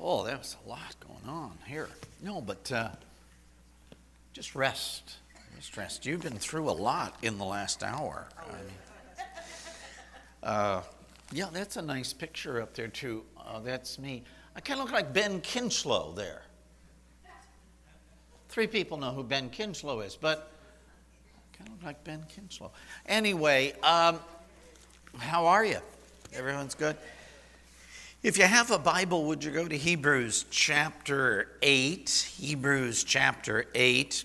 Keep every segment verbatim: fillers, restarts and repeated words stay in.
Oh, there was a lot going on here. No, but uh, just rest. Just rest. You've been through a lot in the last hour. I mean, uh, yeah, that's a nice picture up there, too. Uh, that's me. I kind of look like Ben Kinchlow there. Three people know who Ben Kinchlow is, but I kind of look like Ben Kinchlow. Anyway, um, how are you? Everyone's good? If you have a Bible, would you go to Hebrews chapter eight? Hebrews chapter eight.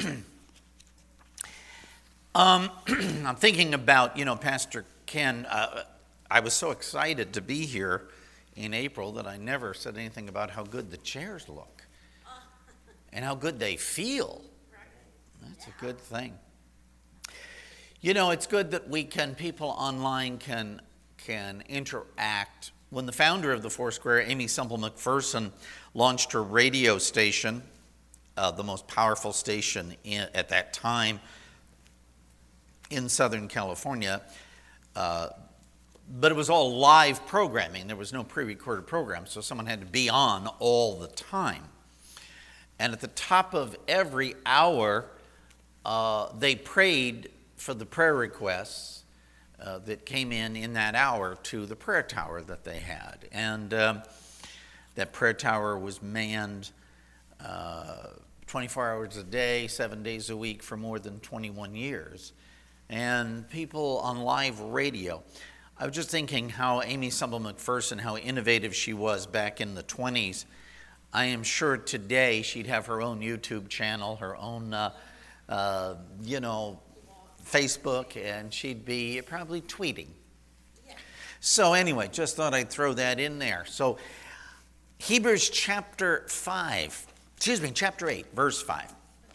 um, I'm thinking about, you know, Pastor Ken. Uh, I was so excited to be here in April that I never said anything about how good the chairs look and how good they feel. That's a good thing. You know, it's good that we can, people online can, can interact. When the founder of the Foursquare, Amy Semple McPherson, launched her radio station, uh, the most powerful station in, at that time in Southern California, uh, but it was all live programming. There was no pre-recorded program, so someone had to be on all the time. And at the top of every hour, uh, they prayed for the prayer requests Uh, that came in in that hour to the prayer tower that they had. And um, that prayer tower was manned uh, twenty-four hours a day, seven days a week for more than twenty-one years. And people on live radio. I was just thinking how Amy Semple McPherson, how innovative she was back in the twenties. I am sure today she'd have her own YouTube channel, her own, uh, uh, you know, Facebook, and she'd be probably tweeting. Yeah. So anyway, just thought I'd throw that in there. So Hebrews chapter five, excuse me, chapter eight, verse five.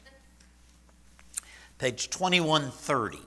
Page twenty-one thirty.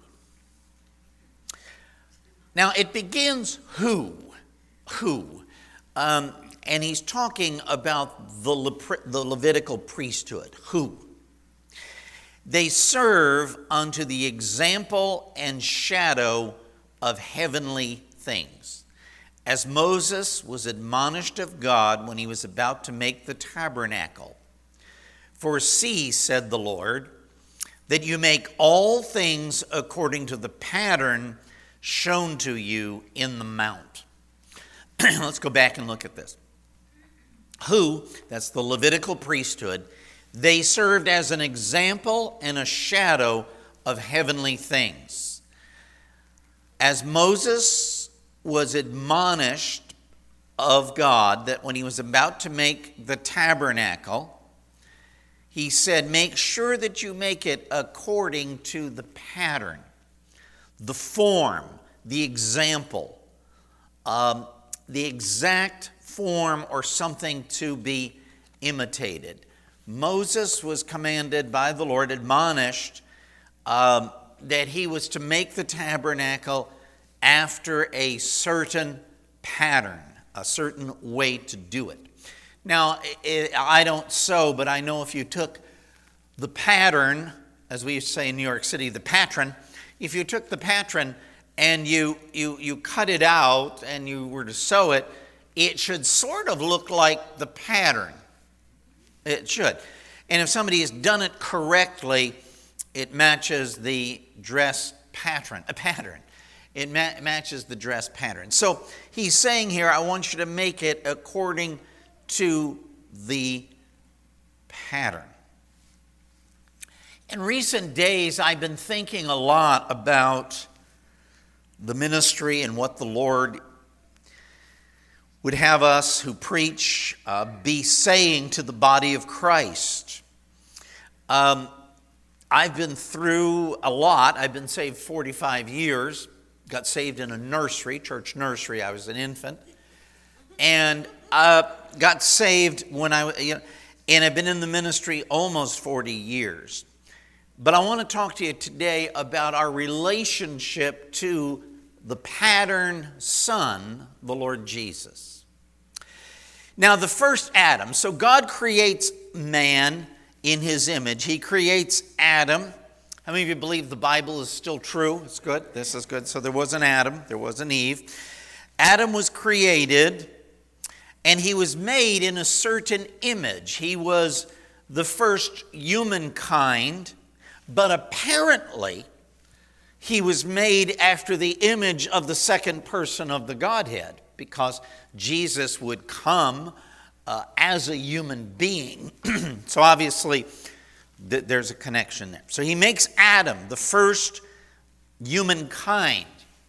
Now it begins who, who, um, and he's talking about the, Le- the Levitical priesthood, who. They serve unto the example and shadow of heavenly things. As Moses was admonished of God when he was about to make the tabernacle. For see, said the Lord, that you make all things according to the pattern shown to you in the mount. Let's go back and look at this. Who, that's the Levitical priesthood, they served as an example and a shadow of heavenly things. As Moses was admonished of God that when he was about to make the tabernacle, he said, make sure that you make it according to the pattern, the form, the example, um, the exact form or something to be imitated. Moses was commanded by the Lord, admonished, um, that he was to make the tabernacle after a certain pattern, a certain way to do it. Now, it, I don't sew, but I know if you took the pattern, as we used to say in New York City, the patron, if you took the patron and you, you, you cut it out and you were to sew it, it should sort of look like the pattern. It should. And if somebody has done it correctly, it matches the dress pattern. A pattern. It ma- matches the dress pattern. So he's saying here, I want you to make it according to the pattern. In recent days, I've been thinking a lot about the ministry and what the Lord would have us who preach uh, be saying to the body of Christ. Um, I've been through a lot. I've been saved forty-five years. Got saved in a nursery, church nursery. I was an infant. And uh, got saved when I, you know, and I've been in the ministry almost forty years. But I want to talk to you today about our relationship to the pattern Son, the Lord Jesus. Now, the first Adam. So God creates man in his image. He creates Adam. How many of you believe the Bible is still true? It's good. This is good. So there was an Adam. There was an Eve. Adam was created, And he was made in a certain image. He was the first humankind, but apparently he was made after the image of the second person of the Godhead, because Jesus would come uh, as a human being. So obviously th- there's a connection there. So he makes Adam the first humankind.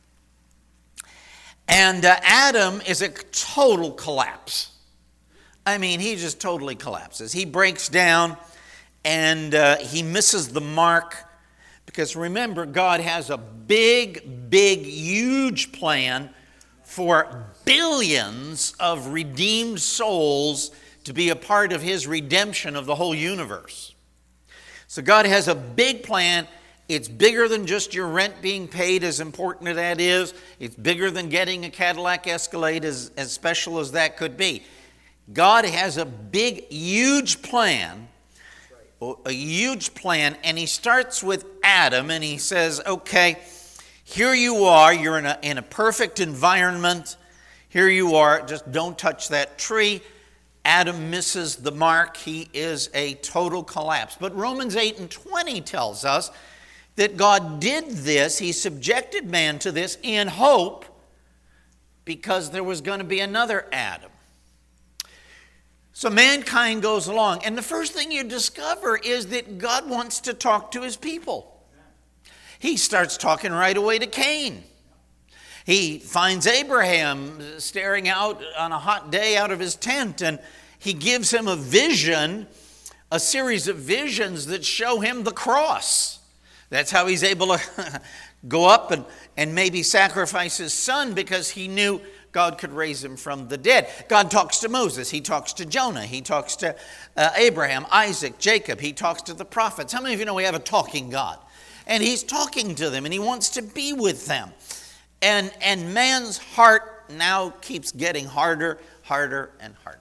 And uh, Adam is a total collapse. I mean, he just totally collapses. He breaks down and uh, he misses the mark. Because remember, God has a big, big, huge plan for billions of redeemed souls to be a part of his redemption of the whole universe. So God has a big plan. It's bigger than just your rent being paid, as important as that is. It's bigger than getting a Cadillac Escalade, as, as special as that could be. God has a big, huge plan, a huge plan, and he starts with Adam, and he says, okay, here you are, you're in a, in a perfect environment. Here you are, just don't touch that tree. Adam misses the mark. He is a total collapse. But Romans eight and twenty tells us that God did this, he subjected man to this in hope, because there was going to be another Adam. So mankind goes along, and the first thing you discover is that God wants to talk to his people. He starts talking right away to Cain. He finds Abraham staring out on a hot day out of his tent, and he gives him a vision, a series of visions that show him the cross. That's how he's able to go up and, and maybe sacrifice his son, because he knew God could raise him from the dead. God talks to Moses. He talks to Jonah. He talks to uh, Abraham, Isaac, Jacob. He talks to the prophets. How many of you know we have a talking God? And he's talking to them, and he wants to be with them. And, and man's heart now keeps getting harder, harder, and harder.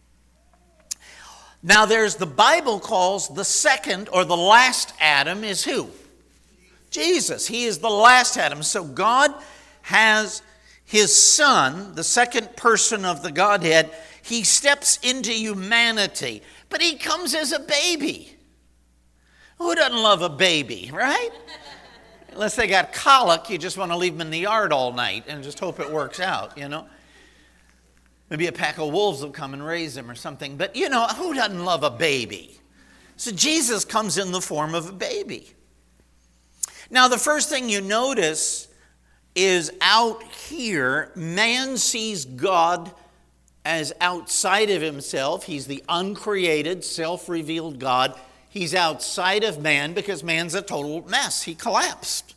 Now there's, the Bible calls the second or the last Adam is who? Jesus. He is the last Adam. So God has his son, the second person of the Godhead. He steps into humanity, but he comes as a baby. Who doesn't love a baby, right? Unless they got colic, you just want to leave them in the yard all night and just hope it works out, you know. Maybe a pack of wolves will come and raise them or something. But, you know, who doesn't love a baby? So Jesus comes in the form of a baby. Now, the first thing you notice is out here, man sees God as outside of himself. He's the uncreated, self-revealed God. He's outside of man because man's a total mess. He collapsed.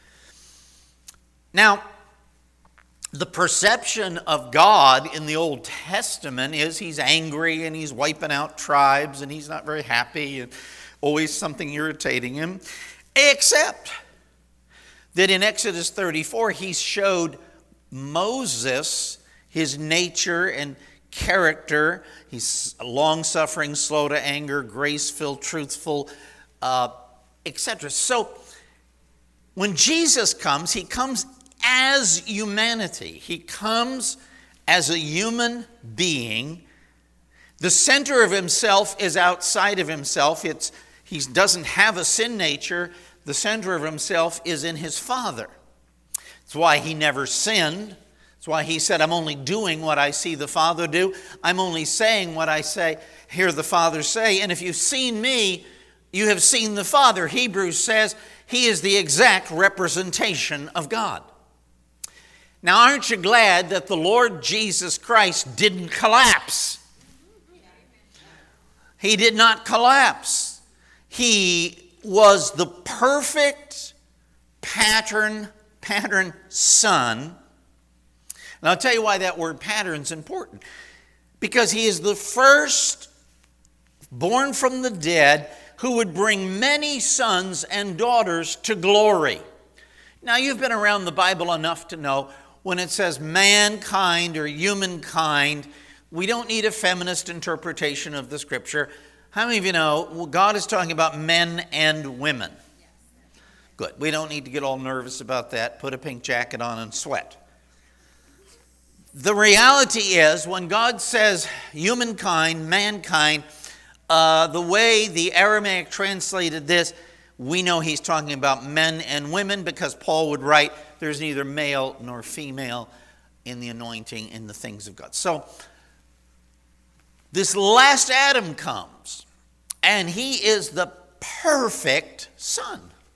Now, the perception of God in the Old Testament is he's angry and he's wiping out tribes and he's not very happy and always something irritating him. Except that in Exodus thirty-four, he showed Moses his nature and character. He's long-suffering, slow to anger, grace-filled, truthful, uh, et cetera. So when Jesus comes, he comes as humanity. He comes as a human being. The center of himself is outside of himself. It's, he doesn't have a sin nature. The center of himself is in his Father. That's why he never sinned. That's why he said, I'm only doing what I see the Father do. I'm only saying what I say, hear the Father say. And if you've seen me, you have seen the Father. Hebrews says he is the exact representation of God. Now, aren't you glad that the Lord Jesus Christ didn't collapse? He did not collapse. He was the perfect pattern, pattern son. And I'll tell you why that word pattern is important. Because he is the first born from the dead who would bring many sons and daughters to glory. Now, you've been around the Bible enough to know when it says mankind or humankind, we don't need a feminist interpretation of the scripture. How many of you know well, God is talking about men and women? Good. We don't need to get all nervous about that. Put a pink jacket on and sweat. the reality is, when God says humankind, mankind, uh, the way the Aramaic translated this, we know he's talking about men and women, because Paul would write, there's neither male nor female in the anointing, in the things of God. So, this last Adam comes, and he is the perfect son.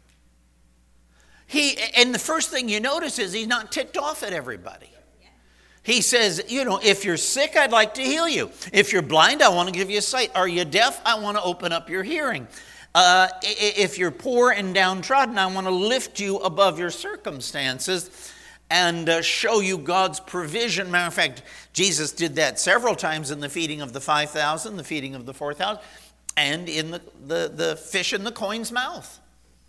He, and the first thing you notice is he's not ticked off at everybody. He says, you know, if you're sick, I'd like to heal you. If you're blind, I want to give you sight. Are you deaf? I want to open up your hearing. Uh, if you're poor and downtrodden, I want to lift you above your circumstances and uh, show you God's provision. Matter of fact, Jesus did that several times in the feeding of the five thousand, the feeding of the four thousand, and in the, the, the fish in the coin's mouth.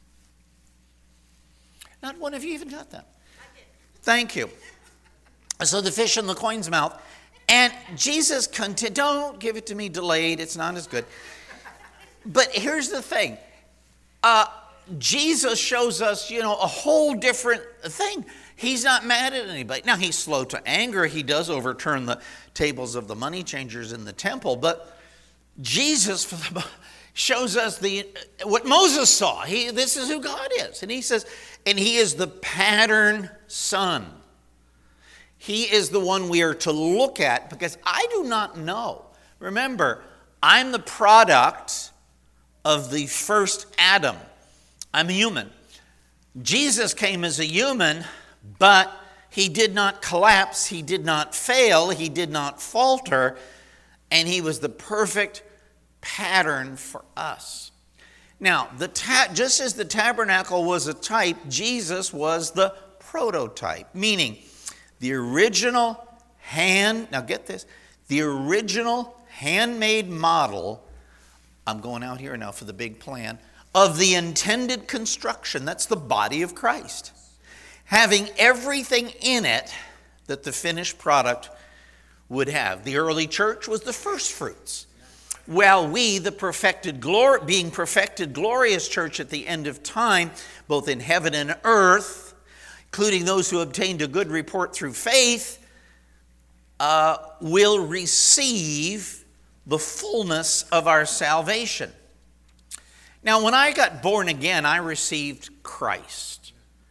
Not one of you even got that. I did. Thank you. So the fish in the coin's mouth. And Jesus continued, don't give it to me delayed, it's not as good. But here's the thing. Uh, Jesus shows us, you know, a whole different thing. He's not mad at anybody. Now, he's slow to anger. He does overturn the tables of the money changers in the temple. But Jesus shows us the what Moses saw. He, this is who God is. And he says, and he is the pattern son. He is the one we are to look at, because I do not know. Remember, I'm the product of the first Adam. I'm a human. Jesus came as a human, but he did not collapse. He did not fail. He did not falter. And he was the perfect pattern for us. Now, the ta- just as the tabernacle was a type, Jesus was the prototype, meaning the original hand, now get this, the original handmade model, I'm going out here now for the big plan, of the intended construction. That's the body of Christ. Having everything in it that the finished product would have. The early church was the first fruits. While we, the perfected glory, being perfected glorious church at the end of time, both in heaven and earth, including those who obtained a good report through faith, uh, will receive the fullness of our salvation. Now, when I got born again, I received Christ.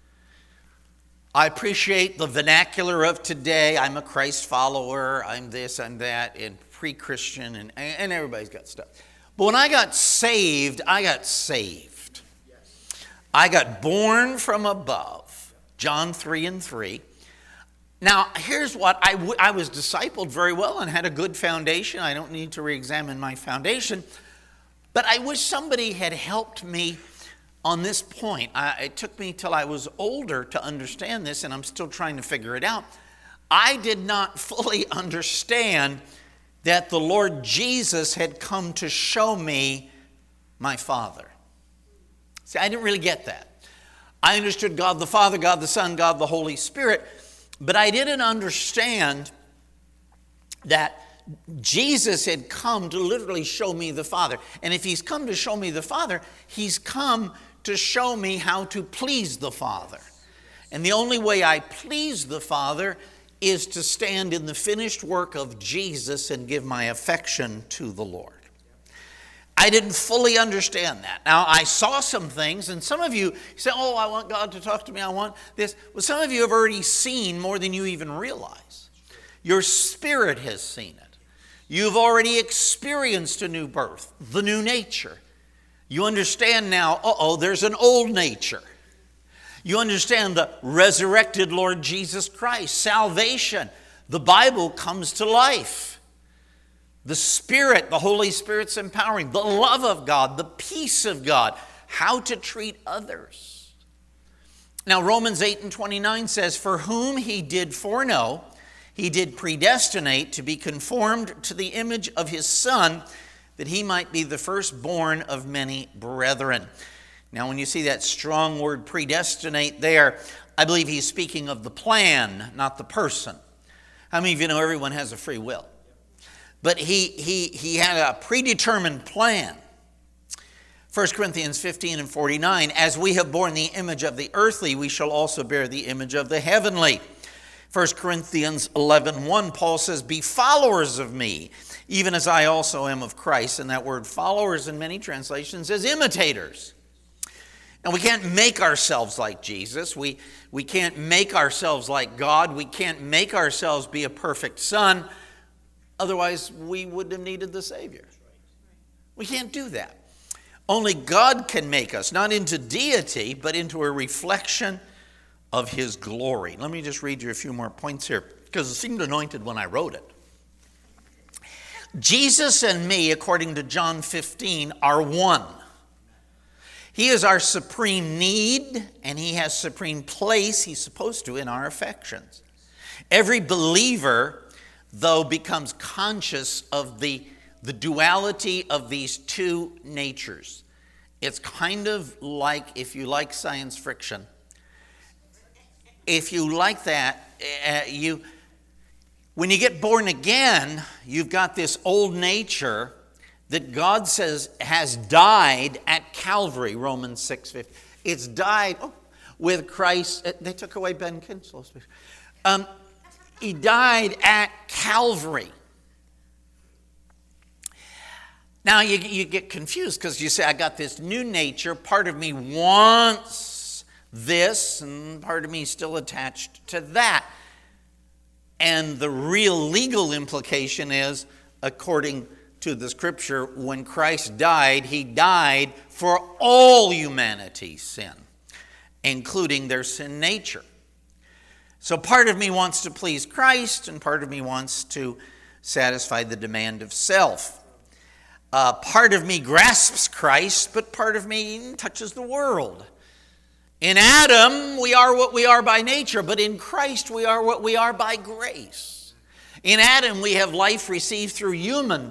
I appreciate the vernacular of today. I'm a Christ follower. I'm this, I'm that, and pre-Christian, and, and everybody's got stuff. But when I got saved, I got saved. I got born from above. John three and three. Now, here's what, I, w- I was discipled very well and had a good foundation. I don't need to re-examine my foundation. But I wish somebody had helped me on this point. I, it took me till I was older to understand this, and I'm still trying to figure it out. I did not fully understand that the Lord Jesus had come to show me my Father. See, I didn't really get that. I understood God the Father, God the Son, God the Holy Spirit, but I didn't understand that Jesus had come to literally show me the Father. And if he's come to show me the Father, he's come to show me how to please the Father. And the only way I please the Father is to stand in the finished work of Jesus and give my affection to the Lord. I didn't fully understand that. Now, I saw some things, and some of you say, oh, I want God to talk to me, I want this. Well, some of you have already seen more than you even realize. Your spirit has seen it. You've already experienced a new birth, the new nature. You understand now, uh-oh, there's an old nature. You understand the resurrected Lord Jesus Christ, salvation. The Bible comes to life. The Spirit, the Holy Spirit's empowering, the love of God, the peace of God, how to treat others. Now, Romans eight and twenty-nine says, for whom he did foreknow, he did predestinate to be conformed to the image of his Son, that he might be the firstborn of many brethren. Now, when you see that strong word predestinate there, I believe he's speaking of the plan, not the person. How many of you know everyone has a free will? But he, he, he had a predetermined plan. First Corinthians fifteen and forty-nine, as we have borne the image of the earthly, we shall also bear the image of the heavenly. First Corinthians eleven one, Paul says, be followers of me, even as I also am of Christ. And that word followers in many translations is imitators. And we can't make ourselves like Jesus. We, we can't make ourselves like God. We can't make ourselves be a perfect son. Otherwise, we wouldn't have needed the Savior. We can't do that. Only God can make us, not into deity, but into a reflection of his glory. Let me just read you a few more points here, because it seemed anointed when I wrote it. Jesus and me, according to John fifteen, are one. He is our supreme need, and he has supreme place, he's supposed to, in our affections. Every believer, though, becomes conscious of the, the duality of these two natures. It's kind of like, if you like science fiction, if you like that, uh, you, when you get born again, you've got this old nature that God says has died at Calvary, Romans six fifty. It's died oh, with Christ. They took away Ben Kinslow's picture. Um, he died at Calvary. Now you, you get confused because you say, I got this new nature. Part of me wants this, and part of me is still attached to that. And the real legal implication is, according to the scripture, when Christ died, he died for all humanity's sin, including their sin nature. So part of me wants to please Christ, and part of me wants to satisfy the demand of self. Uh, part of me grasps Christ, but part of me touches the world. In Adam, we are what we are by nature, but in Christ, we are what we are by grace. In Adam, we have life received through human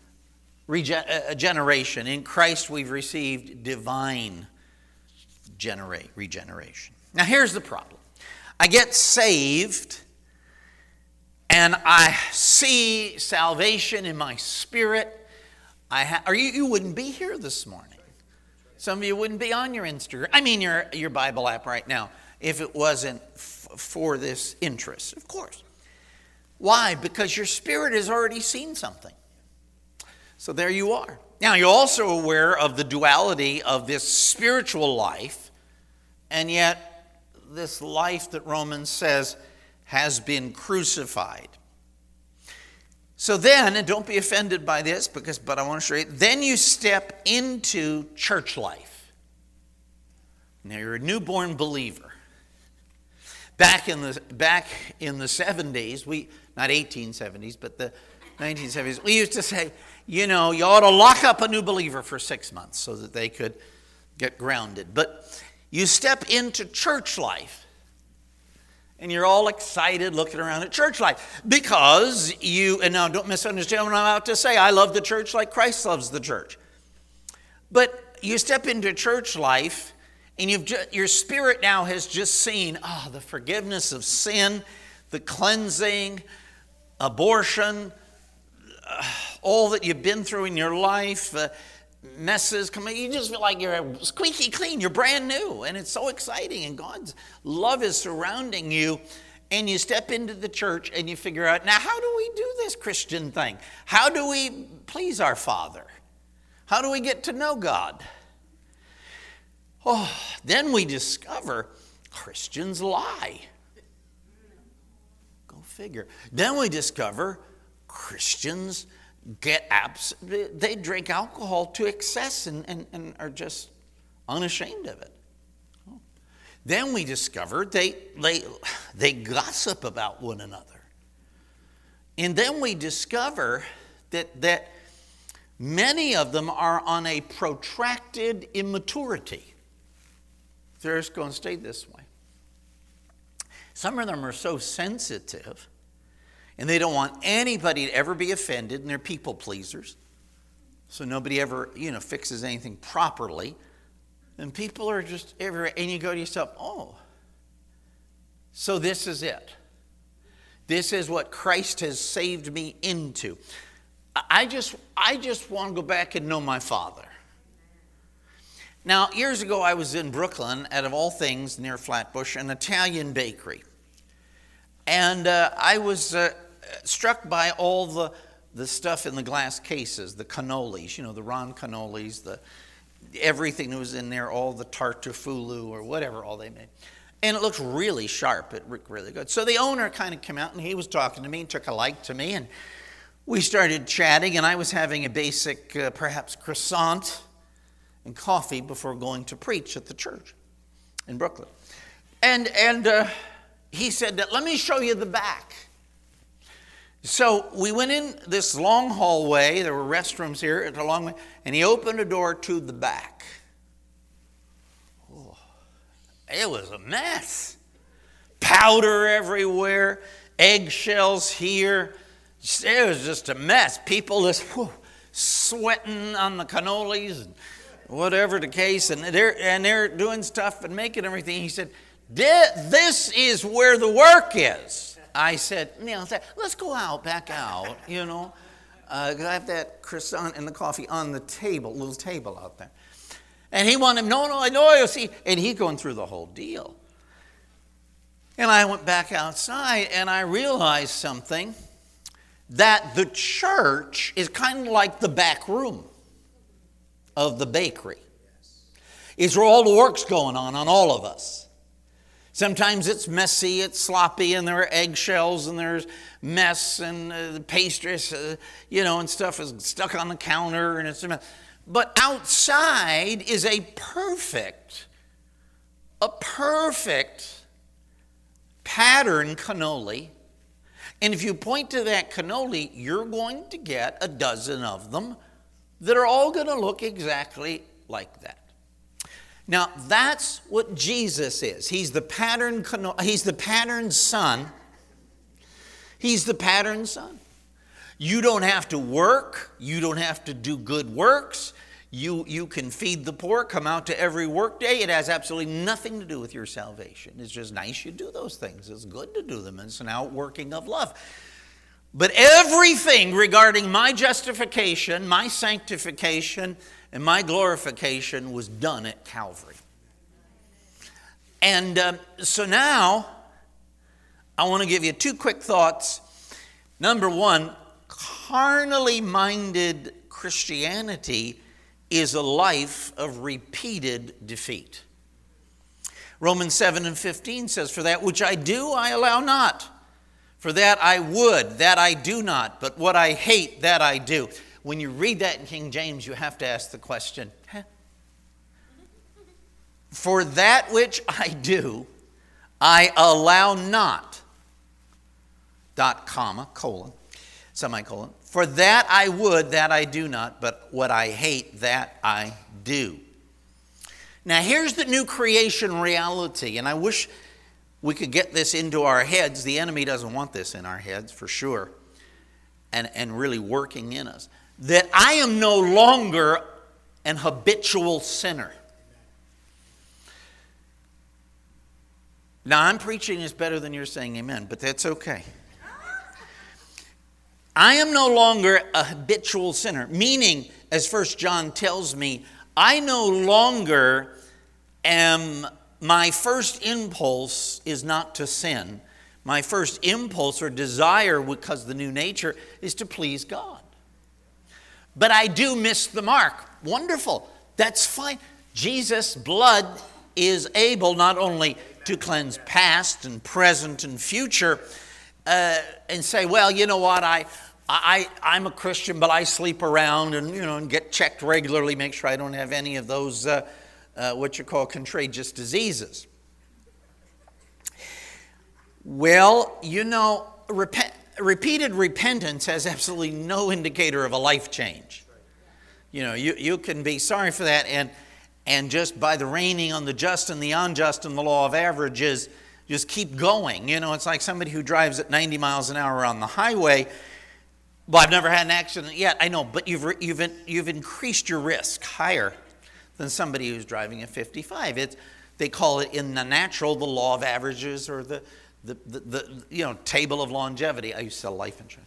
regeneration. In Christ, we've received divine generate, regeneration. Now, here's the problem. I get saved, and I see salvation in my spirit. I ha- or you, you wouldn't be here this morning. Some of you wouldn't be on your Instagram, I mean your, your Bible app right now, if it wasn't f- for this interest, of course. Why? Because your spirit has already seen something. So there you are. Now, you're also aware of the duality of this spiritual life, and yet this life that Romans says has been crucified. So then, and don't be offended by this, because but I want to show you, then you step into church life. Now you're a newborn believer. Back in the back in the seventies, we not eighteen seventies, but the nineteen seventies, we used to say, you know, you ought to lock up a new believer for six months so that they could get grounded. But you step into church life, and you're all excited looking around at church life because you, and now don't misunderstand what I'm about to say, I love the church like Christ loves the church. But you step into church life, and you've just, your spirit now has just seen, oh, the forgiveness of sin, the cleansing, abortion, uh, all that you've been through in your life, uh, messes come in. You just feel like you're squeaky clean, you're brand new, and it's so exciting, and God's love is surrounding you, and you step into the church and you figure out, now how do we do this Christian thing? How do we please our Father? How do we get to know God? Oh, then we discover Christians lie. Go figure. Then we discover Christians get abs- they drink alcohol to excess and, and, and are just unashamed of it. Then we discovered they, they, they gossip about one another. And then we discover that, that many of them are on a protracted immaturity. They're just going to stay this way. Some of them are so sensitive, and they don't want anybody to ever be offended, and they're people pleasers. So nobody ever, you know, fixes anything properly. And people are just everywhere, and you go to yourself, oh, so this is it. This is what Christ has saved me into. I just, I just want to go back and know my Father. Now, years ago, I was in Brooklyn, out of all things, near Flatbush, an Italian bakery. And uh, I was uh, struck by all the, the stuff in the glass cases, the cannolis, you know, the Ron cannolis, the, everything that was in there, all the tartufulu or whatever, all they made. And it looked really sharp. It looked really good. So the owner kind of came out, and he was talking to me and took a like to me. And we started chatting, and I was having a basic, uh, perhaps, croissant and coffee before going to preach at the church in Brooklyn. And, and uh, he said, let me show you the back. So we went in this long hallway. There were restrooms here at a long way. And he opened a door to the back. Oh, it was a mess. Powder everywhere. Eggshells here. It was just a mess. People just whew, sweating on the cannolis and whatever the case. And they're, and they're doing stuff and making everything. He said, this is where the work is. I said, you know, let's go out, back out, you know. Uh, I have that croissant and the coffee on the table, little table out there. And he wanted, no, no, I know, you see. And he's going through the whole deal. And I went back outside and I realized something, that the church is kind of like the back room of the bakery. It's where all the work's going on, on all of us. Sometimes it's messy, it's sloppy, and there are eggshells, and there's mess, and uh, the pastries, uh, you know, and stuff is stuck on the counter, and it's a mess. But outside is a perfect, a perfect pattern cannoli. And if you point to that cannoli, you're going to get a dozen of them that are all going to look exactly like that. Now, that's what Jesus is. He's the pattern, he's the pattern son. He's the pattern son. You don't have to work. You don't have to do good works. You, you can feed the poor, come out to every work day. It has absolutely nothing to do with your salvation. It's just nice you do those things. It's good to do them. It's an outworking of love. But everything regarding my justification, my sanctification, and my glorification was done at Calvary. And uh, so now, I want to give you two quick thoughts. Number one, carnally minded Christianity is a life of repeated defeat. Romans seven and fifteen says, for that which I do, I allow not. For that I would, that I do not. But what I hate, that I do. When you read that in King James, you have to ask the question, huh? For that which I do, I allow not, dot, comma, colon, semicolon. For that I would, that I do not, but what I hate, that I do. Now here's the new creation reality, and I wish we could get this into our heads. The enemy doesn't want this in our heads, for sure, and, and really working in us. That I am no longer an habitual sinner. Now, I'm preaching this better than you're saying amen, but that's okay. I am no longer a habitual sinner, meaning, as First John tells me, I no longer am, my first impulse is not to sin. My first impulse or desire, because of the new nature, is to please God. But I do miss the mark. Wonderful. That's fine. Jesus' blood is able not only to cleanse past and present and future, uh, and say, well, you know what, I, I, I'm a Christian, but I sleep around and, you know, and get checked regularly, make sure I don't have any of those, uh, uh, what you call contagious diseases. Well, you know, repent. Repeated repentance has absolutely no indicator of a life change. You know, you, you can be sorry for that, and and just by the raining on the just and the unjust and the law of averages, just keep going. You know, it's like somebody who drives at ninety miles an hour on the highway. Well, I've never had an accident yet. I know, but you've you've you've increased your risk higher than somebody who's driving at fifty-five. It's, they call it in the natural the law of averages, or the The, the, the you know table of longevity. I used to sell life insurance.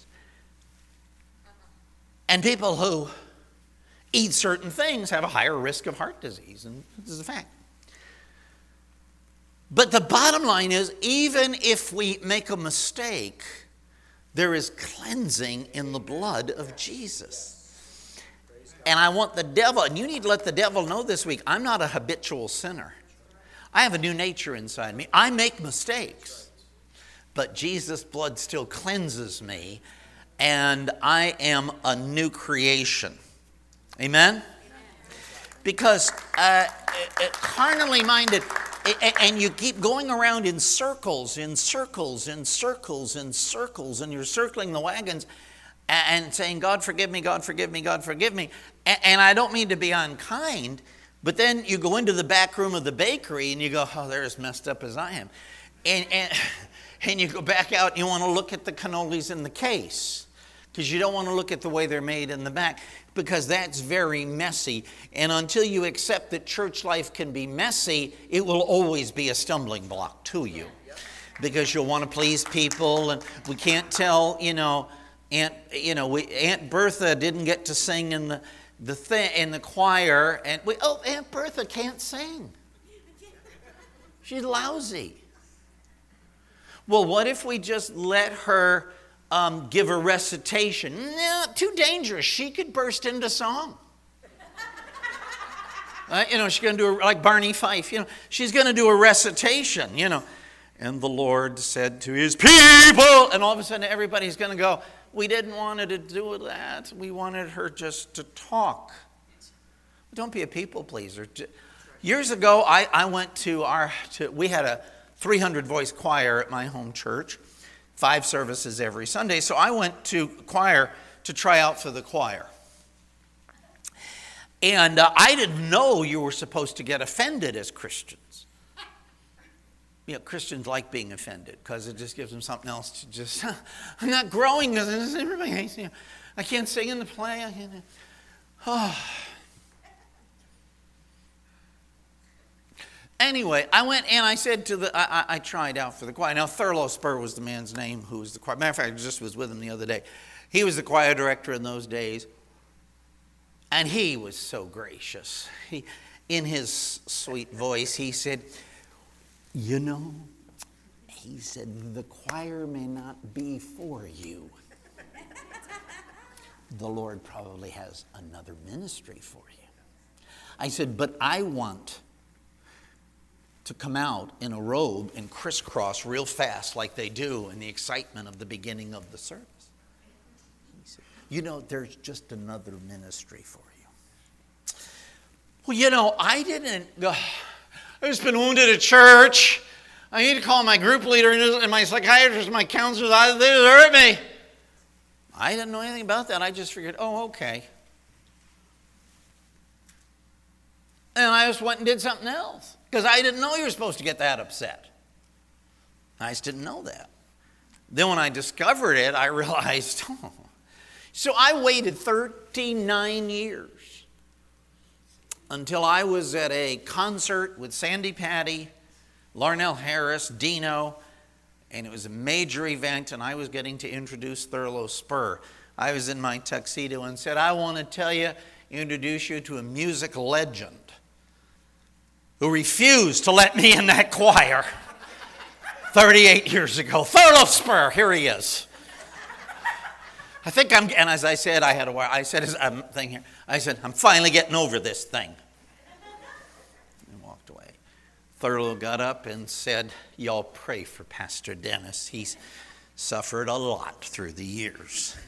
And people who eat certain things have a higher risk of heart disease, and this is a fact. But the bottom line is, even if we make a mistake, there is cleansing in the blood of Jesus. And I want the devil, and you need to let the devil know this week, I'm not a habitual sinner. I have a new nature inside me. I make mistakes, but Jesus' blood still cleanses me, and I am a new creation. Amen? Because uh, carnally minded, and you keep going around in circles, in circles, in circles, in circles, and you're circling the wagons and saying, God forgive me, God forgive me, God forgive me. And I don't mean to be unkind, but then you go into the back room of the bakery and you go, oh, they're as messed up as I am. And, and, and you go back out and you want to look at the cannolis in the case, because you don't want to look at the way they're made in the back, because that's very messy. And until you accept that church life can be messy, it will always be a stumbling block to you, because you'll want to please people, and we can't tell, you know, Aunt, you know, we, Aunt Bertha didn't get to sing in the the thing in the choir, and we, oh, Aunt Bertha can't sing. She's lousy. Well, what if we just let her Um, give a recitation? No, too dangerous. She could burst into song. Uh, you know, she's going to do a, like Barney Fife. You know, she's going to do a recitation. You know, and the Lord said to His people, and all of a sudden everybody's going to go, we didn't want her to do that. We wanted her just to talk. Don't be a people pleaser. Years ago, I, I went to our. To, we had a three hundred voice choir at my home church. Five services every Sunday. So I went to choir to try out for the choir. And uh, I didn't know you were supposed to get offended as Christians. You know, Christians like being offended because it just gives them something else to just, I'm not growing because everybody hates me. I can't sing in the play. I can't. Oh. Anyway, I went and I said to the, I, I, I tried out for the choir. Now, Thurlow Spur was the man's name who was the choir. Matter of fact, I just was with him the other day. He was the choir director in those days. And he was so gracious. He, in his sweet voice, he said, you know, he said, the choir may not be for you. The Lord probably has another ministry for you. I said, but I want to come out in a robe and crisscross real fast like they do in the excitement of the beginning of the service. He said, you know, there's just another ministry for you. Well, you know, I didn't go, I've just been wounded at church. I need to call my group leader and my psychiatrist, my counselor. They hurt me. I didn't know anything about that. I just figured, oh, okay. And I just went and did something else because I didn't know you were supposed to get that upset. I just didn't know that. Then when I discovered it, I realized, oh. So I waited thirty-nine years until I was at a concert with Sandy Patty, Larnell Harris, Dino, and it was a major event, and I was getting to introduce Thurlow Spur. I was in my tuxedo and said, I want to tell you, introduce you to a music legend who refused to let me in that choir thirty-eight years ago. Thurlow Spur, here he is. I think I'm, and as I said, I had a, I said, I'm thing here. I said, I'm finally getting over this thing. And walked away. Thurlow got up and said, y'all pray for Pastor Dennis. He's suffered a lot through the years.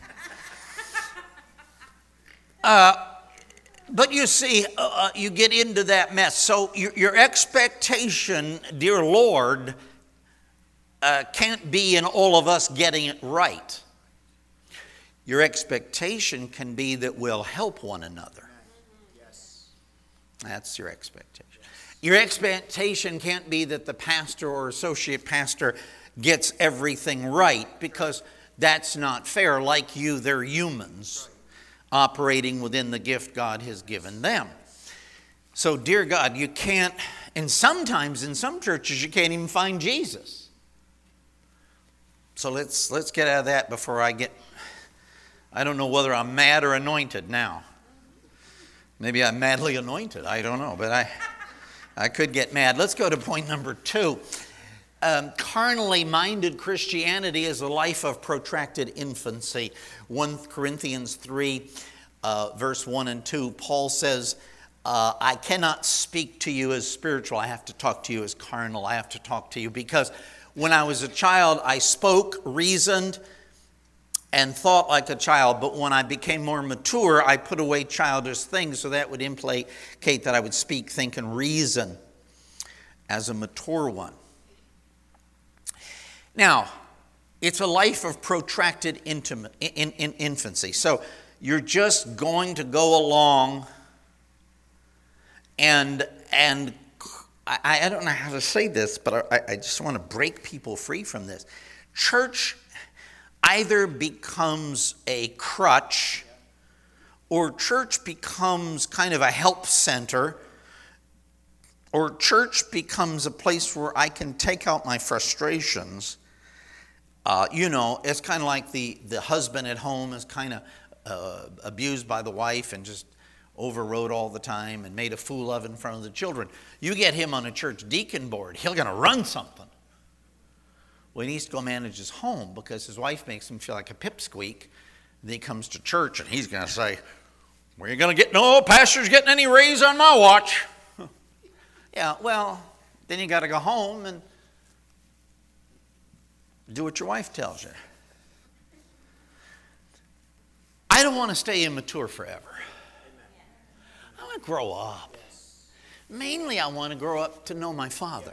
Uh, but you see, uh, you get into that mess. So your, your expectation, dear Lord, uh, can't be in all of us getting it right. Your expectation can be that we'll help one another. Yes. That's your expectation. Your expectation can't be that the pastor or associate pastor gets everything right, because that's not fair. Like you, they're humans operating within the gift God has given them. So, dear God, you can't, and sometimes in some churches you can't even find Jesus. So let's let's get out of that before I get, I don't know whether I'm mad or anointed now. Maybe I'm madly anointed, I don't know, but I I could get mad. Let's go to point number two. Um, carnally minded Christianity is a life of protracted infancy. First Corinthians three, uh, verse one and two, Paul says, uh, I cannot speak to you as spiritual. I have to talk to you as carnal. I have to talk to you because when I was a child, I spoke, reasoned, and thought like a child. But when I became more mature, I put away childish things. So that would implicate that I would speak, think, and reason as a mature one. Now, it's a life of protracted intimate, in, in, infancy. So you're just going to go along and, and I, I don't know how to say this, but I, I just want to break people free from this. Church either becomes a crutch or church becomes kind of a help center, or church becomes a place where I can take out my frustrations. Uh, you know, it's kind of like the, the husband at home is kind of uh, abused by the wife and just overrode all the time and made a fool of in front of the children. You get him on a church deacon board, he's going to run something. Well, he needs to go manage his home because his wife makes him feel like a pipsqueak. Then he comes to church and he's going to say, "Where you going to get no pastor's getting any raise on my watch." Yeah, well, then you got to go home and do what your wife tells you. I don't want to stay immature forever. I want to grow up. Mainly, I want to grow up to know my Father.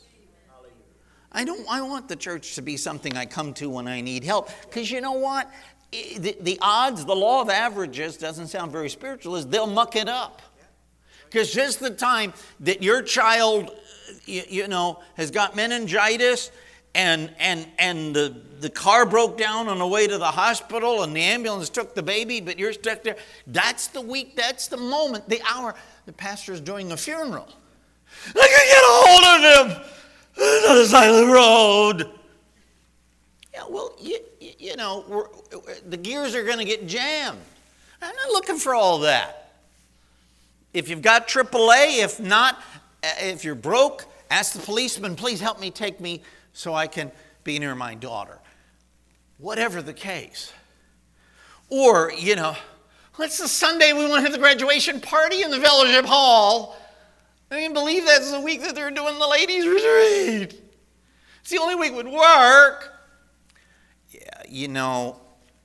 I don't. I want the church to be something I come to when I need help. Because you know what? The, the odds, the law of averages, doesn't sound very spiritual, is they'll muck it up. Because just the time that your child, you, you know, has got meningitis and and and the, the car broke down on the way to the hospital and the ambulance took the baby, but you're stuck there, that's the week, that's the moment, the hour the pastor's doing a funeral. I can get a hold of him on the side of the road. Yeah, well, you, you know, we're, the gears are going to get jammed. I'm not looking for all that. If you've got triple A, if not, if you're broke, ask the policeman, please help me, take me so I can be near my daughter. Whatever the case. Or, you know, it's the Sunday we want to have the graduation party in the fellowship hall. I can't believe that's the week that they're doing the ladies' retreat. It's the only week it would work. Yeah, you know,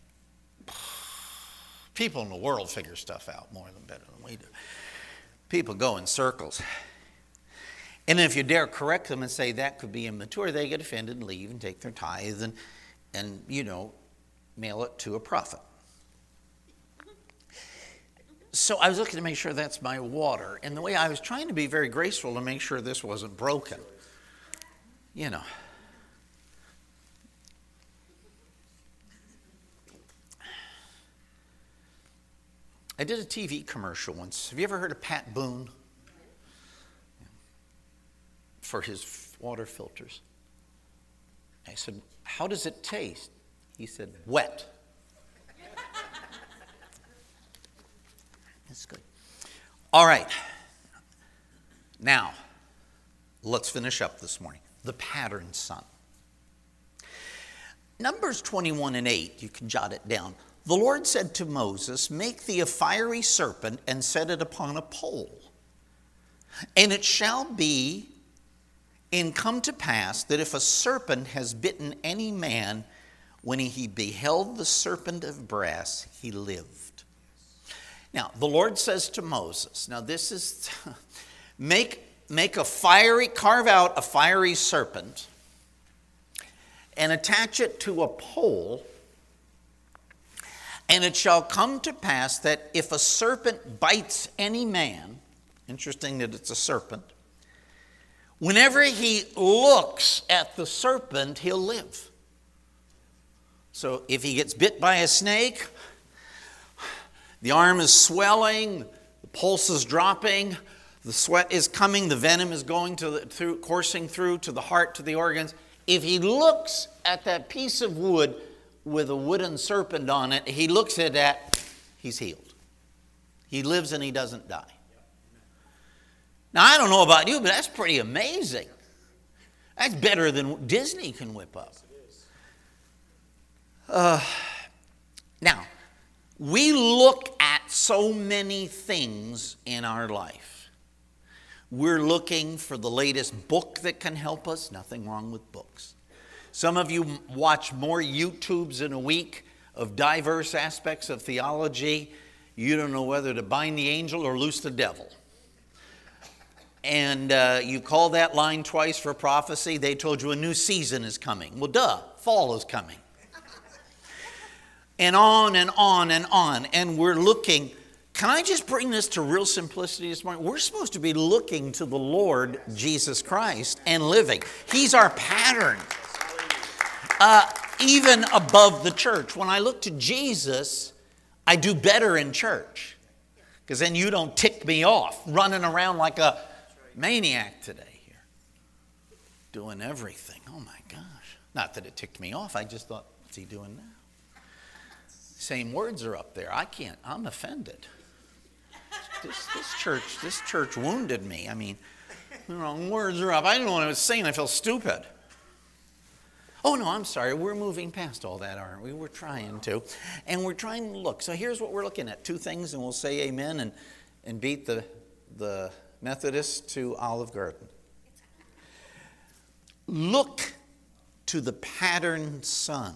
people in the world figure stuff out more than better than we do. People go in circles. And if you dare correct them and say that could be immature, they get offended and leave and take their tithe and, and you know, mail it to a prophet. So I was looking to make sure that's my water. And the way I was trying to be very graceful to make sure this wasn't broken. You know. I did a T V commercial once. Have you ever heard of Pat Boone? For his water filters. I said, "How does it taste?" He said, "Wet." That's good. All right. Now, let's finish up this morning. The pattern son. Numbers twenty-one and eight, you can jot it down. The Lord said to Moses, "Make thee a fiery serpent and set it upon a pole. And it shall be and come to pass that if a serpent has bitten any man, when he beheld the serpent of brass, he lived." Now, the Lord says to Moses, now this is, make, make a fiery, carve out a fiery serpent and attach it to a pole. And it shall come to pass that if a serpent bites any man, interesting that it's a serpent, whenever he looks at the serpent, he'll live. So if he gets bit by a snake, the arm is swelling, the pulse is dropping, the sweat is coming, the venom is going to the, through, coursing through to the heart, to the organs. If he looks at that piece of wood with a wooden serpent on it, he looks at that, he's healed. He lives and he doesn't die. Now, I don't know about you, but that's pretty amazing. That's better than Disney can whip up. Uh, now, we look at so many things in our life. We're looking for the latest book that can help us. Nothing wrong with books. Some of you watch more YouTubes in a week of diverse aspects of theology. You don't know whether to bind the angel or loose the devil. And uh, you call that line twice for prophecy. They told you a new season is coming. Well, duh, fall is coming. And on and on and on. And we're looking. Can I just bring this to real simplicity this morning? We're supposed to be looking to the Lord Jesus Christ and living. He's our pattern. Uh, even above the church. When I look to Jesus, I do better in church. Because then you don't tick me off running around like a maniac today here. Doing everything. Oh my gosh. Not that it ticked me off. I just thought, what's he doing now? Same words are up there. I can't. I'm offended. This, this church, this church wounded me. I mean, the wrong words are up. I didn't know what I was saying. I felt stupid. Oh, no, I'm sorry. We're moving past all that, aren't we? We're trying to. And we're trying to look. So here's what we're looking at. Two things, and we'll say amen and, and beat the, the Methodists to Olive Garden. Look to the patterned son.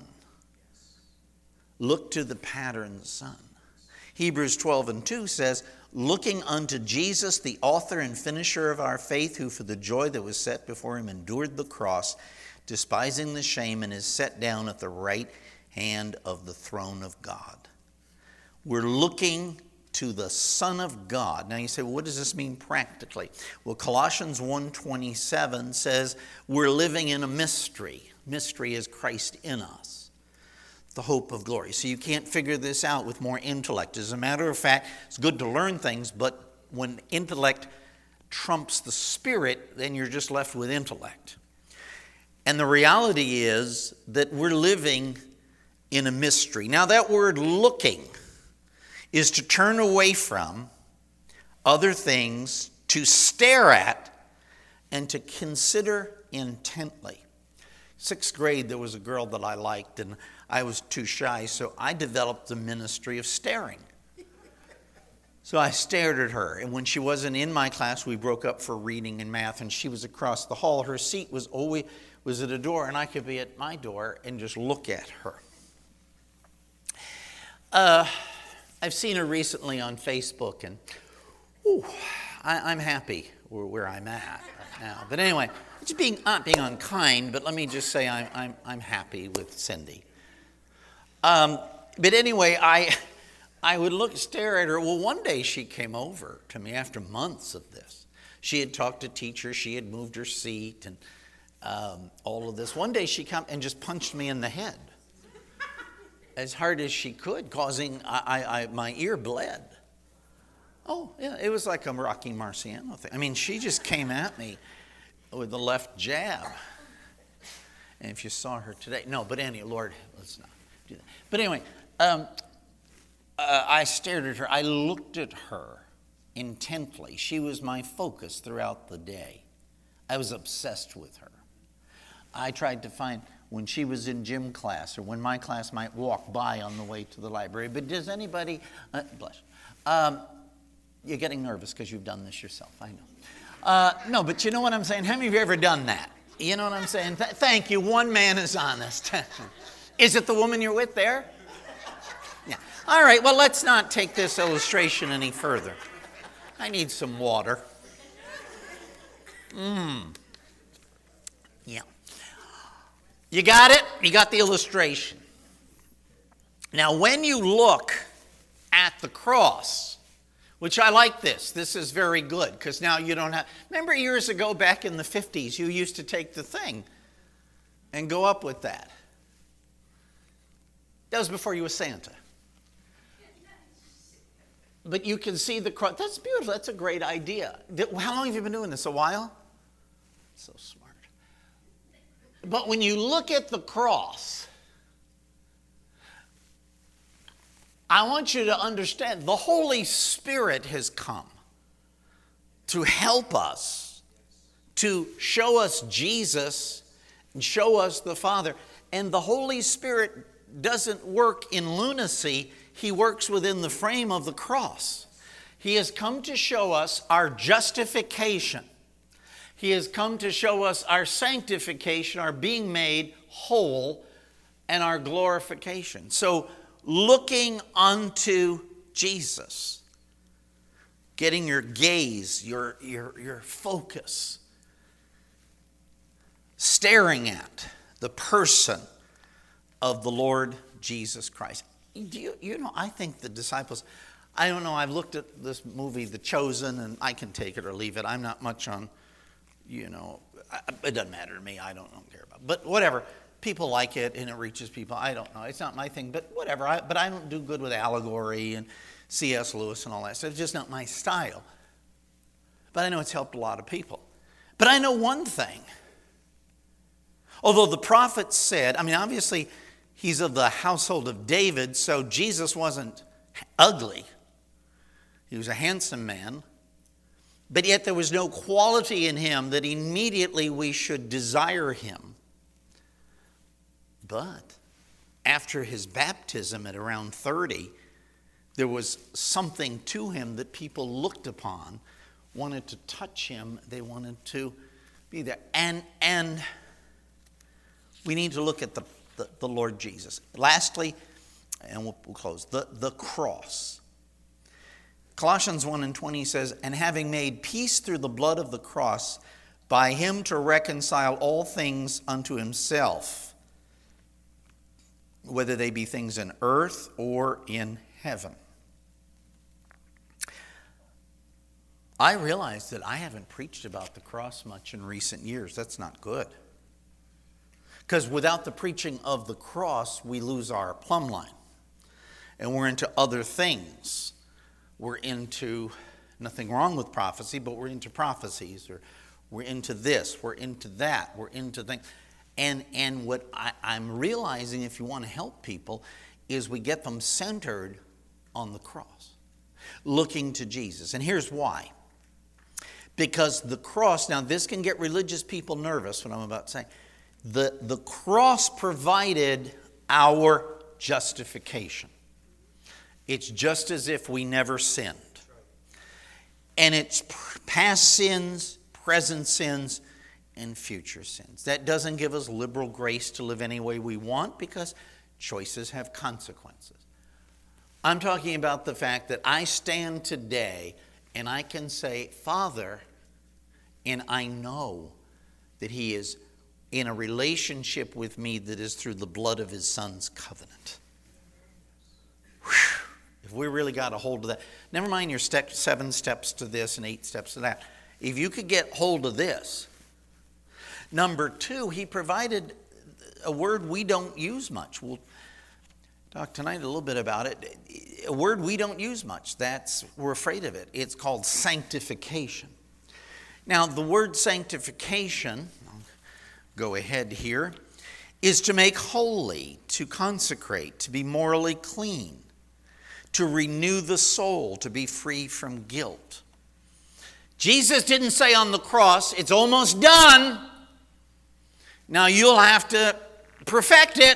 Look to the patterned son. Hebrews twelve and two says, looking unto Jesus, the author and finisher of our faith, who for the joy that was set before him endured the cross, despising the shame, and is set down at the right hand of the throne of God. We're looking to the Son of God. Now you say, well, what does this mean practically? Well, Colossians one twenty-seven says we're living in a mystery. Mystery is Christ in us, the hope of glory. So you can't figure this out with more intellect. As a matter of fact, it's good to learn things, but when intellect trumps the spirit, then you're just left with intellect. And the reality is that we're living in a mystery. Now that word looking is to turn away from other things, to stare at, and to consider intently. Sixth grade, there was a girl that I liked, and I was too shy, so I developed the ministry of staring. So I stared at her, and when she wasn't in my class, we broke up for reading and math, and she was across the hall. Her seat was always was at a door, and I could be at my door and just look at her. Uh, I've seen her recently on Facebook, and ooh, I, I'm happy where, where I'm at right now. But anyway, it's being not being unkind, but let me just say I'm I'm I'm happy with Cindy. Um, but anyway, I I would look stare at her. Well, one day she came over to me after months of this. She had talked to teachers. She had moved her seat and um, all of this. One day she came and just punched me in the head as hard as she could, causing I, I, I my ear bled. Oh, yeah, it was like a Rocky Marciano thing. I mean, she just came at me with the left jab. And if you saw her today, no, but anyway, Lord, let's not do that. But anyway, um, uh, I stared at her. I looked at her intently. She was my focus throughout the day. I was obsessed with her. I tried to find when she was in gym class or when my class might walk by on the way to the library. But does anybody, uh, bless you. Um, you're getting nervous because you've done this yourself, I know. Uh, no, but you know what I'm saying? How many of you have ever done that? You know what I'm saying? Th- thank you. One man is honest. Is it the woman you're with there? Yeah. All right, well, let's not take this illustration any further. I need some water. Mmm. Yeah. You got it? You got the illustration. Now, when you look at the cross, which I like this. This is very good because now you don't have... Remember years ago back in the fifties, you used to take the thing and go up with that. That was before you were Santa. But you can see the cross. That's beautiful. That's a great idea. How long have you been doing this? A while? So smart. But when you look at the cross, I want you to understand the Holy Spirit has come to help us, to show us Jesus and show us the Father. And the Holy Spirit doesn't work in lunacy. He works within the frame of the cross. He has come to show us our justification. He has come to show us our sanctification, our being made whole, and our glorification. So looking unto Jesus, getting your gaze, your, your, your focus, staring at the person of the Lord Jesus Christ. Do you, you know, I think the disciples, I don't know, I've looked at this movie, The Chosen, and I can take it or leave it. I'm not much on, you know, it doesn't matter to me. I don't, don't care about it. But whatever. People like it and it reaches people. I don't know. It's not my thing, but whatever. I, but I don't do good with allegory and C S Lewis and all that stuff. It's just not my style. But I know it's helped a lot of people. But I know one thing. Although the prophet said, I mean, obviously, he's of the household of David, so Jesus wasn't ugly. He was a handsome man. But yet there was no quality in him that immediately we should desire him. But after his baptism at around thirty, there was something to him that people looked upon, wanted to touch him, they wanted to be there. And, and we need to look at the, the, the Lord Jesus. Lastly, and we'll, we'll close, the, the cross. Colossians one and twenty says, and having made peace through the blood of the cross, by him to reconcile all things unto himself, whether they be things in earth or in heaven. I realize that I haven't preached about the cross much in recent years. That's not good. Because without the preaching of the cross, we lose our plumb line. And we're into other things. We're into, nothing wrong with prophecy, but we're into prophecies. Or we're into this, we're into that, we're into things. And, and what I, I'm realizing, if you want to help people, is we get them centered on the cross, looking to Jesus. And here's why. Because the cross, now this can get religious people nervous, what I'm about to say. The, the cross provided our justification. It's just as if we never sinned. And it's past sins, present sins, and future sins. That doesn't give us liberal grace to live any way we want, because choices have consequences. I'm talking about the fact that I stand today and I can say, Father, and I know that he is in a relationship with me that is through the blood of his Son's covenant. Whew. If we really got a hold of that, never mind your step, seven steps to this and eight steps to that. If you could get hold of this. Number two, he provided a word we don't use much. We'll talk tonight a little bit about it. A word we don't use much. That's, we're afraid of it. It's called sanctification. Now, the word sanctification, I'll go ahead here, is to make holy, to consecrate, to be morally clean, to renew the soul, to be free from guilt. Jesus didn't say on the cross, it's almost done. Now you'll have to perfect it.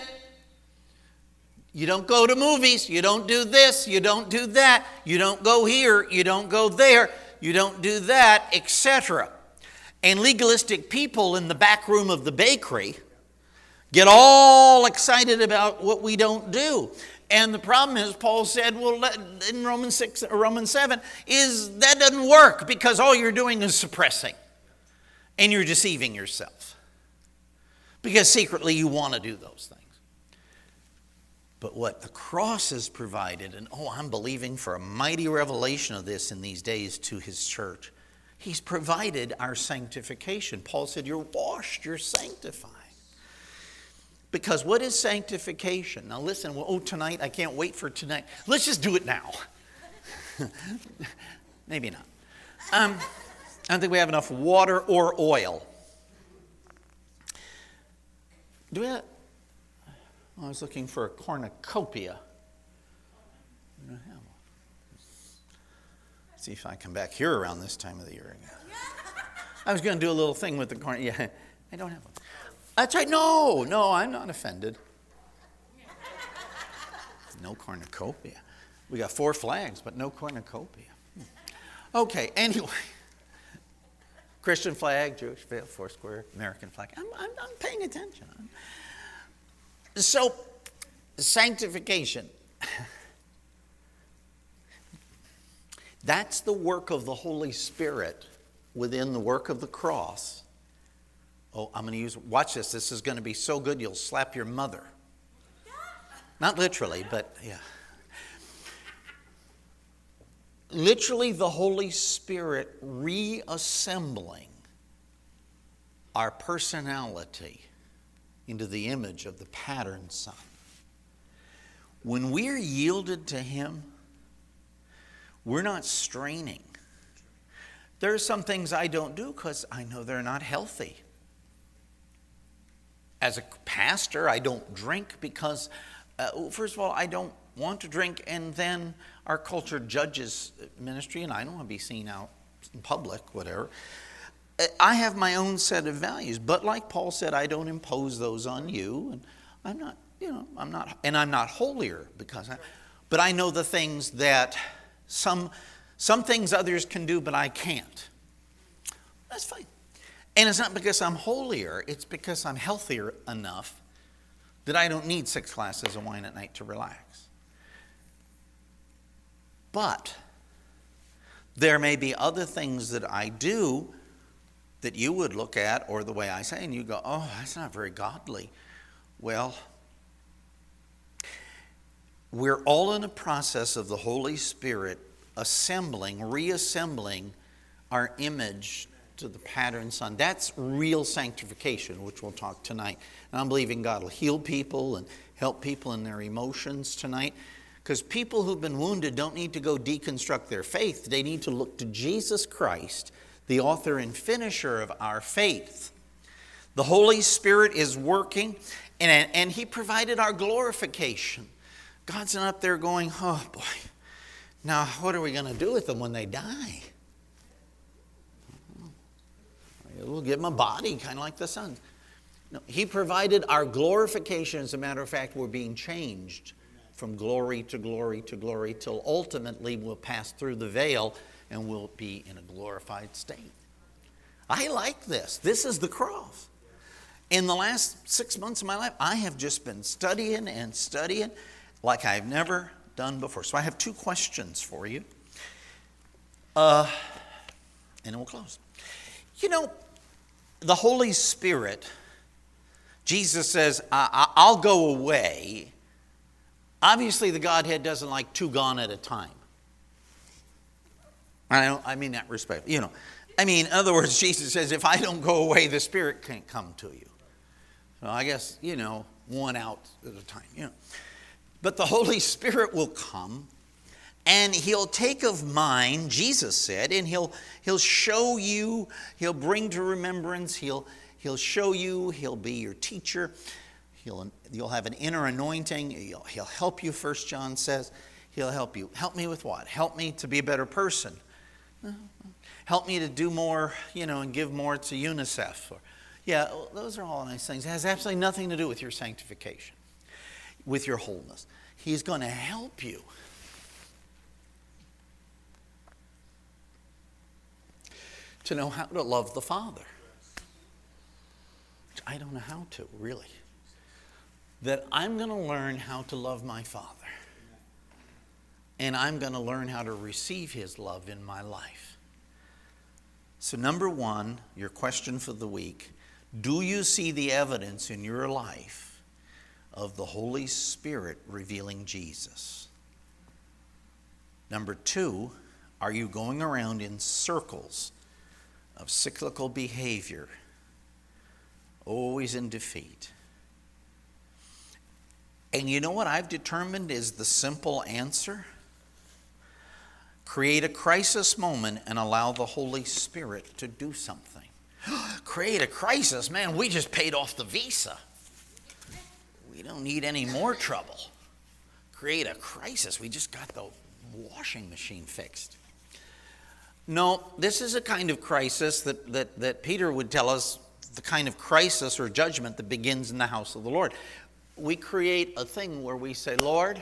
You don't go to movies. You don't do this. You don't do that. You don't go here. You don't go there. You don't do that, et cetera. And legalistic people in the back room of the bakery get all excited about what we don't do. And the problem is, Paul said, well, in Romans six or Romans seven, is that doesn't work, because all you're doing is suppressing. And you're deceiving yourself. Because secretly you want to do those things. But what the cross has provided, and oh, I'm believing for a mighty revelation of this in these days to his church. He's provided our sanctification. Paul said, you're washed, you're sanctified. Because what is sanctification? Now listen, well, oh, tonight, I can't wait for tonight. Let's just do it now. Maybe not. Um, I don't think we have enough water or oil. Do we have, I was looking for a cornucopia. See if I come back here around this time of the year again. I was going to do a little thing with the corn. Yeah, I don't have one. That's right. No, no, I'm not offended. No cornucopia. We got four flags, but no cornucopia. Okay, anyway. Christian flag, Jewish flag, Foursquare, American flag. I'm, I'm, I'm paying attention. So, sanctification. That's the work of the Holy Spirit within the work of the cross. Oh, I'm going to use, watch this. This is going to be so good you'll slap your mother. Not literally, but yeah. Literally, the Holy Spirit reassembling our personality into the image of the patterned Son. When we're yielded to Him, we're not straining. There are some things I don't do because I know they're not healthy. As a pastor, I don't drink because, uh, first of all, I don't want to drink, and then our culture judges ministry, and I don't want to be seen out in public, whatever. I have my own set of values, but like Paul said, I don't impose those on you, and I'm not, you know, I'm not, and I'm not holier because I, but I know the things that some, some things others can do, but I can't. That's fine. And it's not because I'm holier, it's because I'm healthier enough that I don't need six glasses of wine at night to relax. But there may be other things that I do that you would look at, or the way I say, and you go, oh, that's not very godly. Well, we're all in a process of the Holy Spirit assembling, reassembling our image to the pattern Son. That's real sanctification, which we'll talk tonight. And I'm believing God will heal people and help people in their emotions tonight. Because people who've been wounded don't need to go deconstruct their faith. They need to look to Jesus Christ, the author and finisher of our faith. The Holy Spirit is working, and, and He provided our glorification. God's not up there going, oh boy, now what are we going to do with them when they die? We'll give them a body, kind of like the Son. No, He provided our glorification. As a matter of fact, we're being changed from glory to glory to glory till ultimately we'll pass through the veil and we'll be in a glorified state. I like this. This is the cross. In the last six months of my life, I have just been studying and studying like I've never done before. So I have two questions for you. Uh, and then we'll close. You know, the Holy Spirit, Jesus says, I- I'll go away. Obviously, the Godhead doesn't like two gone at a time. I don't, I mean that respect. You know, I mean, in other words, Jesus says, if I don't go away, the Spirit can't come to you. So I guess, you know, one out at a time. You know, but the Holy Spirit will come, and He'll take of mine, Jesus said, and He'll He'll show you. He'll bring to remembrance. He'll He'll show you. He'll be your teacher. He'll, you'll have an inner anointing. He'll, he'll help you, First John says. He'll help you. Help me with what? Help me to be a better person. Help me to do more, you know, and give more to UNICEF. Or, yeah, those are all nice things. It has absolutely nothing to do with your sanctification, with your wholeness. He's going to help you. To know how to love the Father. I don't know how to, really. That I'm going to learn how to love my Father. And I'm going to learn how to receive His love in my life. So number one, your question for the week, do you see the evidence in your life of the Holy Spirit revealing Jesus? Number two, are you going around in circles of cyclical behavior, always in defeat? And you know what I've determined is the simple answer? Create a crisis moment and allow the Holy Spirit to do something. Create a crisis? Man, we just paid off the visa. We don't need any more trouble. Create a crisis? We just got the washing machine fixed. No, this is a kind of crisis that, that, that Peter would tell us, the kind of crisis or judgment that begins in the house of the Lord. We create a thing where we say, Lord,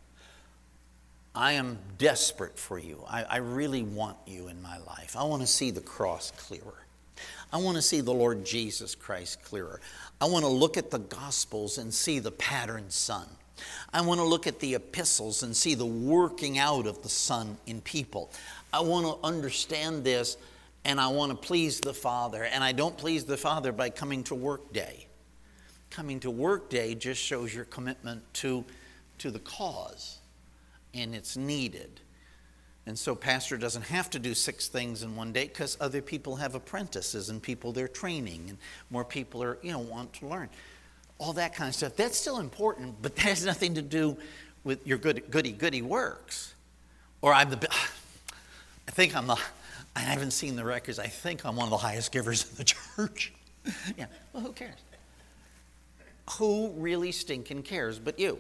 I am desperate for you. I, I really want you in my life. I want to see the cross clearer. I want to see the Lord Jesus Christ clearer. I want to look at the Gospels and see the patterned Son. I want to look at the epistles and see the working out of the Son in people. I want to understand this, and I want to please the Father. And I don't please the Father by coming to work day. Coming to work day just shows your commitment to, to the cause, and it's needed. And so pastor doesn't have to do six things in one day because other people have apprentices and people they're training, and more people are, you know, want to learn. All that kind of stuff. That's still important, but that has nothing to do with your good, goody, goody works. Or I'm the, I think I'm the, I haven't seen the records. I think I'm one of the highest givers in the church. Yeah, well, who cares? Who really stinking cares but you?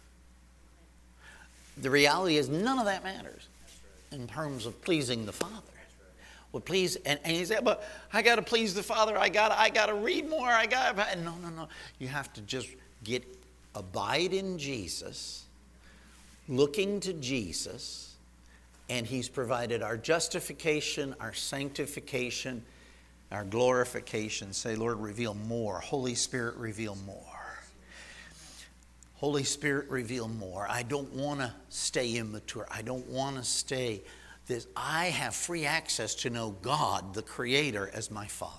The reality is none of that matters in terms of pleasing the Father. Well, please, and, and you say, but I got to please the Father. I got I got to read more. I got to, no, no, no. You have to just get, abide in Jesus, looking to Jesus, and He's provided our justification, our sanctification, our glorification. Say, Lord, reveal more. Holy Spirit, reveal more. Holy Spirit, reveal more. I don't want to stay immature. I don't want to stay this. I have free access to know God, the Creator, as my Father.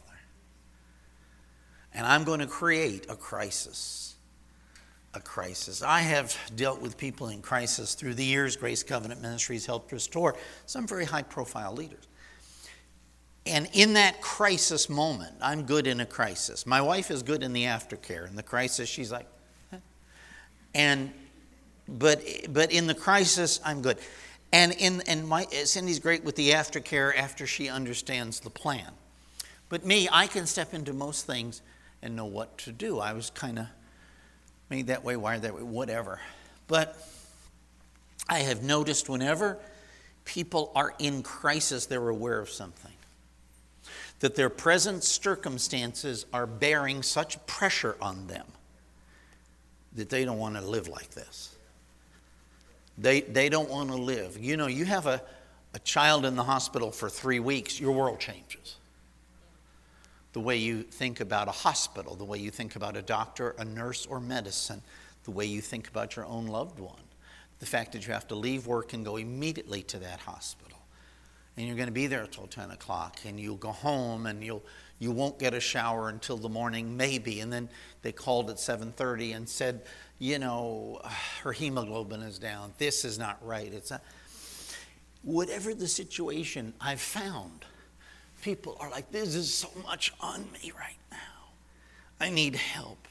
And I'm going to create a crisis. A crisis. I have dealt with people in crisis through the years. Grace Covenant Ministries helped restore some very high-profile leaders. And in that crisis moment, I'm good in a crisis. My wife is good in the aftercare. In the crisis, she's like, eh. and but but in the crisis, I'm good. And in and my Cindy's great with the aftercare after she understands the plan. But me, I can step into most things and know what to do. I was kind of made that way, wired that way, whatever. But I have noticed whenever people are in crisis, they're aware of something. That their present circumstances are bearing such pressure on them that they don't want to live like this. They they don't want to live. You know, you have a, a child in the hospital for three weeks, your world changes. The way you think about a hospital, the way you think about a doctor, a nurse, or medicine, the way you think about your own loved one. The fact that you have to leave work and go immediately to that hospital. And you're going to be there until ten o'clock, and you'll go home, and you'll you won't get a shower until the morning, maybe. And then they called at seven thirty and said, you know, her hemoglobin is down. This is not right. It's not. Whatever the situation, I've found, people are like, this is so much on me right now. I need help.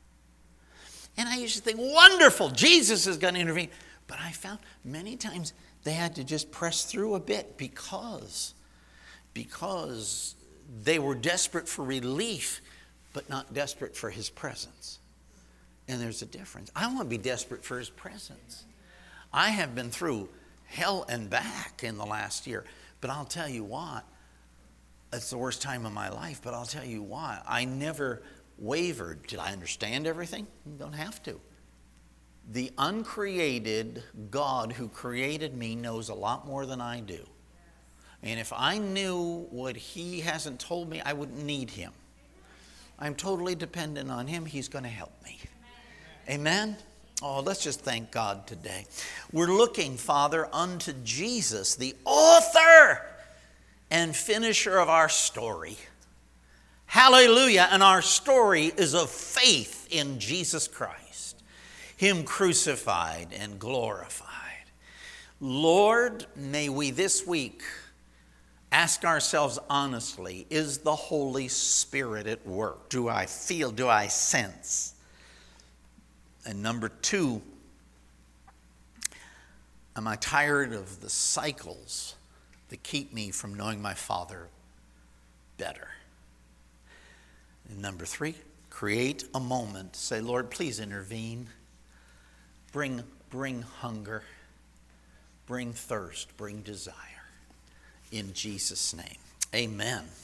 And I used to think, wonderful, Jesus is going to intervene. But I found many times they had to just press through a bit because, because they were desperate for relief, but not desperate for His presence. And there's a difference. I want to be desperate for His presence. I have been through hell and back in the last year. But I'll tell you what, it's the worst time of my life, but I'll tell you why. I never wavered. Did I understand everything? You don't have to. The uncreated God who created me knows a lot more than I do. And if I knew what He hasn't told me, I wouldn't need Him. I'm totally dependent on Him. He's going to help me. Amen? Oh, let's just thank God today. We're looking, Father, unto Jesus, the author and finisher of our story. Hallelujah. And our story is of faith in Jesus Christ, Him crucified and glorified. Lord, may we this week ask ourselves honestly, is the Holy Spirit at work? Do I feel, do I sense? And number two, am I tired of the cycles that keep me from knowing my Father better? And number three, create a moment. Say, Lord, please intervene. Bring, bring hunger. Bring thirst. Bring desire in Jesus' name. Amen.